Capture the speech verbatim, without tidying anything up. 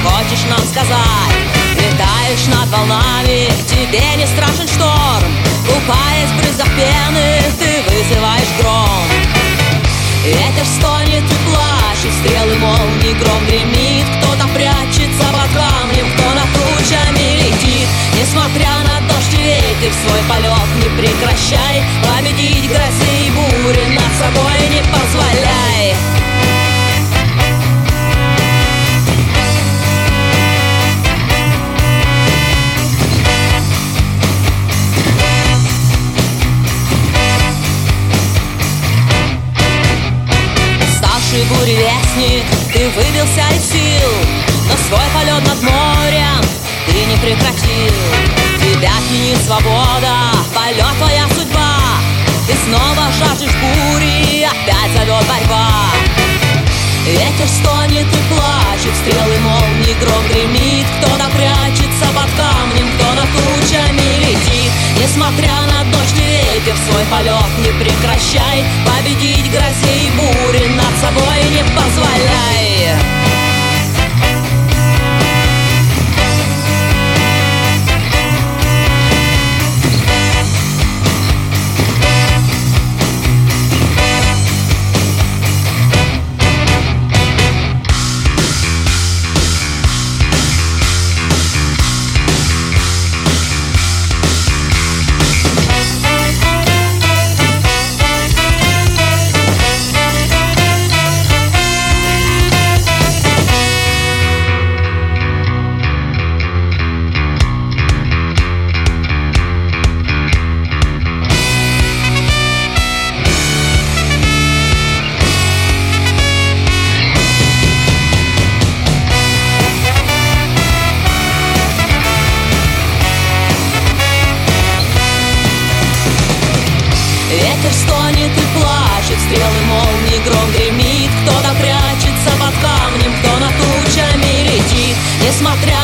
хочешь нам сказать? Летаешь над волнами, тебе не страшен шторм. Купаясь в брызгах пены, ты вызываешь гром. Ветер стонет и плачет, стрелы молнии, гром гремит. Кто-то прячется под камнем, кто над тучами летит. Несмотря на дождь и ветер, свой полет не прекращай. Победить грозы и бури над собой не позволяй. Ставший буревестник, ты выбился из сил, но свой полет над морем ты не прекратил. Тебя пьянит свобода, полет твоя судьба. Ты снова жаждешь бури, опять зовет борьба. Ветер стонет и плачет, стрелы молнии, гром гремит. Кто-то прячется под камнем, кто над тучами летит. Несмотря на дождь и ветер, свой полет не прекращай. Победить грозе и бури над собой не позволяй. Ветер стонет и плачет, стрелы молнии, гром гремит. Кто-то прячется под камнем, кто над тучами летит. Несмотря